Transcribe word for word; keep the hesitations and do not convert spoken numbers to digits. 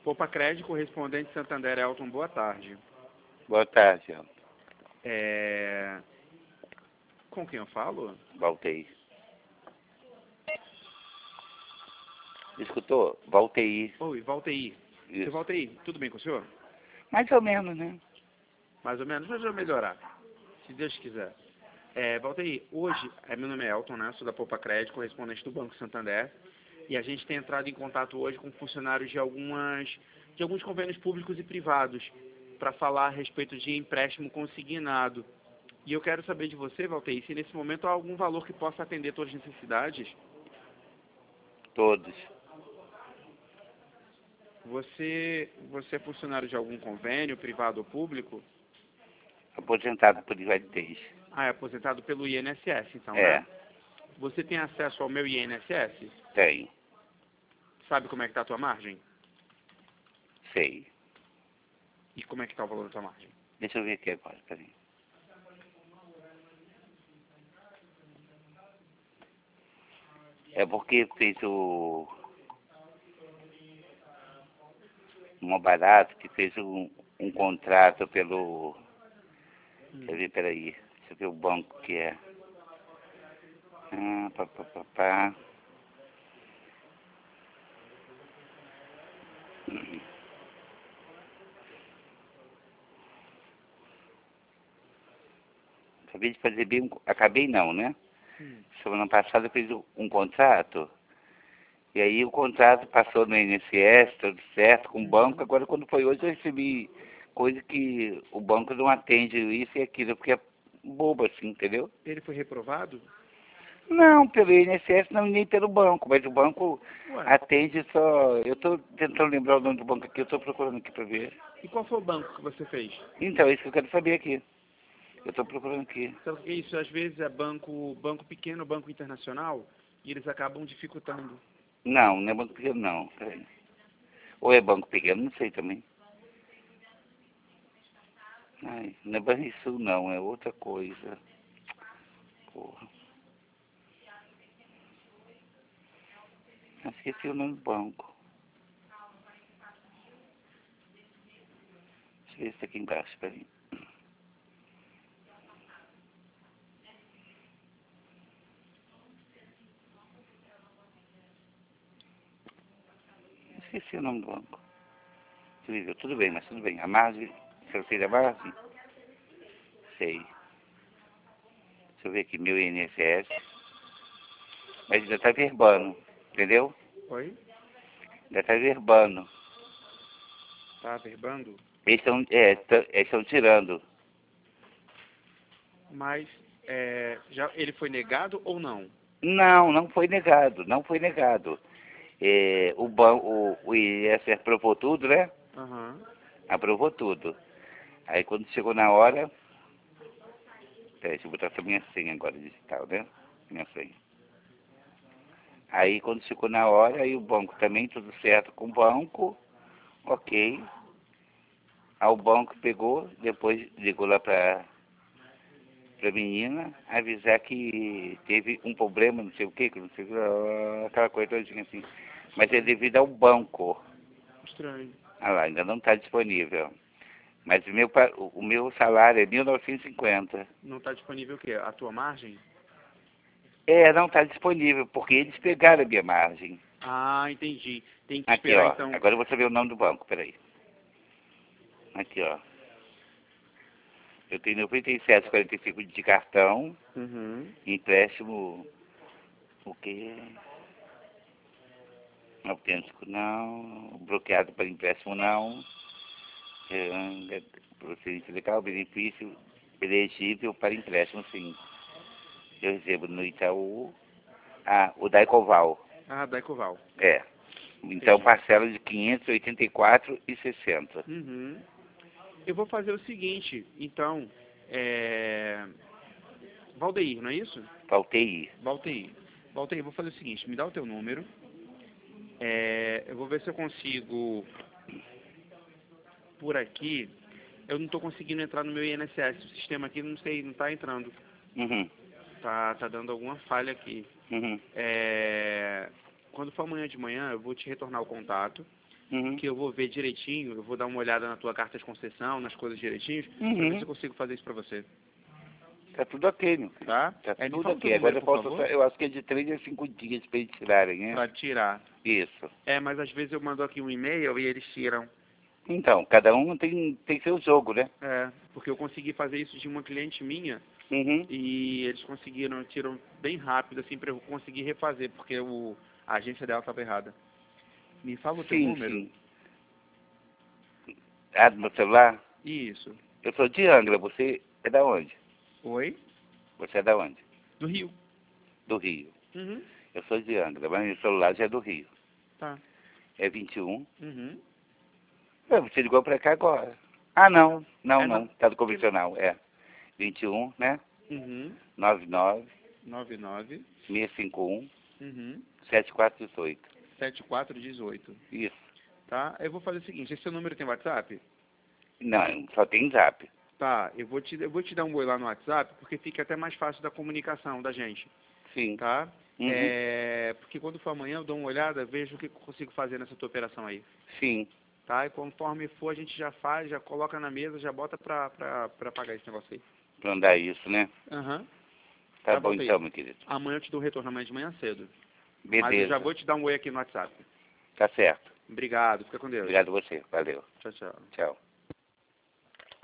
Poupa Crédito, correspondente Santander Elton, boa tarde. Boa tarde, Elton. É... Com quem eu falo? Valteir. Escutou? Valteir. Oi, Valteir. Seu Isso. Valteir, tudo bem com o senhor? Mais ou menos, né? Mais ou menos, mas vai melhorar, se Deus quiser. É, Valteir, hoje, é, meu nome é Elton, né? Sou da Poupa Crédito, correspondente do Banco Santander, e a gente tem entrado em contato hoje com funcionários de algumas, de alguns convênios públicos e privados, para falar a respeito de empréstimo consignado. E eu quero saber de você, Valteir, se nesse momento há algum valor que possa atender todas as necessidades. Todos. Você, você é funcionário de algum convênio, privado ou público? Aposentado por invalidez. Ah, é aposentado pelo I N S S, então, É, né? Você tem acesso ao meu I N S S? tenho. Sabe como é que está a tua margem? Sei. E como é que está o valor da tua margem? Deixa eu ver aqui agora, peraí. É porque fez o... Uma barato que fez um, um contrato pelo... Hum. Quer ver, peraí. Deixa eu ver o banco que é. Ah, pá, pá, pá, pá. Hum. Acabei de fazer bem... um- Acabei não, né? Hum. Semana passada eu fiz um, um contrato. E aí o contrato passou no I N S S, tudo certo, com o banco. Agora quando foi hoje eu recebi coisa que o banco não atende isso e aquilo. Eu fiquei bobo assim, entendeu? Ele foi reprovado? Não, pelo I N S S não, nem pelo banco, mas o banco Ué, atende só... Eu estou tentando lembrar o nome do banco aqui, eu estou procurando aqui para ver. e qual foi o banco que você fez? Então, é isso que eu quero saber aqui. Eu estou procurando aqui. Sabe o que é isso? Às vezes é banco, banco pequeno, banco internacional, e eles acabam dificultando. Não, não é banco pequeno não. Peraí. Ou é banco pequeno, não sei também. Ai, não é Banrisul não, é outra coisa. Porra. Eu esqueci o nome do banco. Deixa eu ver se tá aqui embaixo, peraí. Esqueci o nome do banco. Deixa eu ver, tudo bem, mas tudo bem. A margem, se eu sei da margem? Sei. Deixa eu ver aqui, meu I N S S. Mas ainda tá verbando, entendeu? Oi? Ainda tá verbando. Tá verbando? Eles estão, é, tão- eles estão tirando. Mas é, já, ele foi negado ou não? Não, não foi negado, não foi negado. É, o, ban o, o I N S S aprovou tudo, né? Aham. Aprovou tudo. Aí quando chegou na hora... Peraí, deixa eu botar essa minha senha agora digital, né? Minha senha. Aí quando chegou na hora, aí o banco também, tudo certo com o banco, ok. Aí o banco pegou, depois ligou lá pra, pra menina, avisar que teve um problema, não sei o que, que não sei o que, aquela coisa todinha assim. Mas é devido ao banco. Estranho. Ah lá, ainda não está disponível. Mas o meu, pa- o meu salário é mil novecentos e cinquenta. Não está disponível o quê? A tua margem? É, não está disponível, porque eles pegaram a minha margem. Ah, entendi. Tem que Aqui, esperar ó. então. Agora eu vou saber o nome do banco, peraí. Aqui, ó. Eu tenho noventa e sete, quarenta e cinco de cartão, Uhum. empréstimo, o quê? Autêntico não, bloqueado para empréstimo não, é, procedimento legal, benefício elegível para empréstimo sim. Eu recebo no Itaú, ah, o da Ecoval, Ah, da Ecoval. é. Então Entendi. parcela de quinhentos e oitenta e quatro e sessenta. Uhum. Eu vou fazer o seguinte, então, é... Valdeir, não é isso? Faltei. Valteir. Valteir, eu vou fazer o seguinte, me dá o teu número. É... Eu vou ver se eu consigo, por aqui, eu não estou conseguindo entrar no meu I N S S. O sistema aqui, não sei, não está entrando. Uhum, Tá, tá dando alguma falha aqui. uhum. É... Quando for amanhã de manhã, eu vou te retornar o contato. Uhum. que eu vou ver direitinho, eu vou dar uma olhada na tua carta de concessão, nas coisas direitinho, Uhum. pra ver se eu consigo fazer isso pra você. Tá tudo ok, meu filho. Tá? Tá É, me tudo fala o ok. teu Agora número, por falta favor, só, eu acho que é de três a cinco dias pra eles tirarem, né? pra tirar. Isso. É, mas às vezes eu mando aqui um e-mail e eles tiram. Então, cada um tem, tem seu jogo, né? É, porque eu consegui fazer isso de uma cliente minha Uhum. e eles conseguiram, tiram bem rápido, assim, pra eu conseguir refazer, porque o, a agência dela estava errada. Me fala o teu Sim, número? sim. Ah, do meu celular? Isso. Eu sou de Angra, você é da onde? Oi? Você é da onde? Do Rio. Do Rio. Uhum. Eu sou de Angra, mas meu celular já é do Rio. Tá. É vinte e um. Uhum. É, você ligou pra cá agora. Ah, não. Não, É não. na... Tá do convencional, é. vinte e um, né? Uhum. nove nove, nove nove. seis cinco um, Uhum. sete quatro um oito. sete quatro um oito. Isso. Tá? Eu vou fazer o seguinte, esse seu número tem WhatsApp? Não, só tem zap. Tá, eu vou te, eu vou te dar um oi lá no WhatsApp, porque fica até mais fácil da comunicação da gente, Sim. tá? Uhum. É, porque quando for amanhã eu dou uma olhada, vejo o que eu consigo fazer nessa tua operação aí, Sim. tá? E conforme for a gente já faz, já coloca na mesa, já bota pra, pra, pra pagar esse negócio aí. Pra andar isso, né? Aham. Tá, Tá, bom volta aí. então, meu querido. Amanhã eu te dou um retorno amanhã de manhã cedo. Mas eu já Beleza. vou te dar um oi aqui no WhatsApp. Tá certo. Obrigado, fica com Deus. Obrigado a você. Valeu. Tchau, tchau. Tchau.